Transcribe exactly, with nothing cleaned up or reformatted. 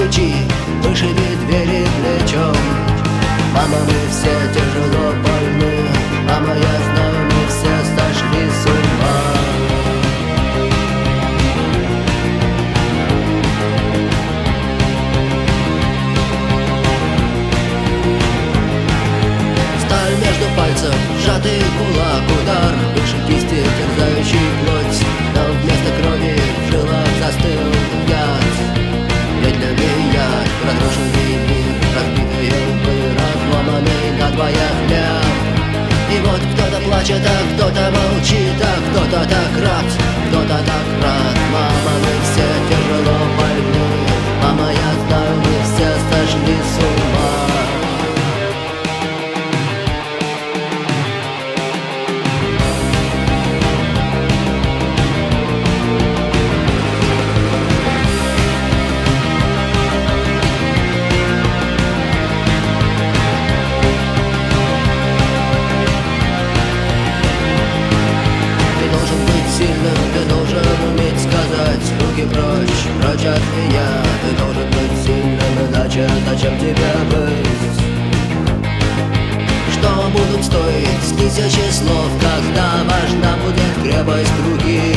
кричи, вышиби двери плечом. Мама, мы все тяжело больны, мама, я знаю, мы все сошли с ума. Сталь между пальцев, сжатый кулак, удар, выше кисти, терзающий плоть. Но вместо крови в жилах застыл яд, медленный яд, разрушенный мир, разбитый бы, разломанный надвое хлеб. И вот кто-то плачет, а кто-то молчит, а кто-то так рад, кто-то так рад. Мама, мы все тяжело больны, мама, я знаю, мы все сошли с ума. Ты должен уметь сказать: руки прочь, прочь от меня. Ты должен быть сильным, иначе зачем тебе быть? Что будут стоить тысячи слов, когда важна будет крепость руки?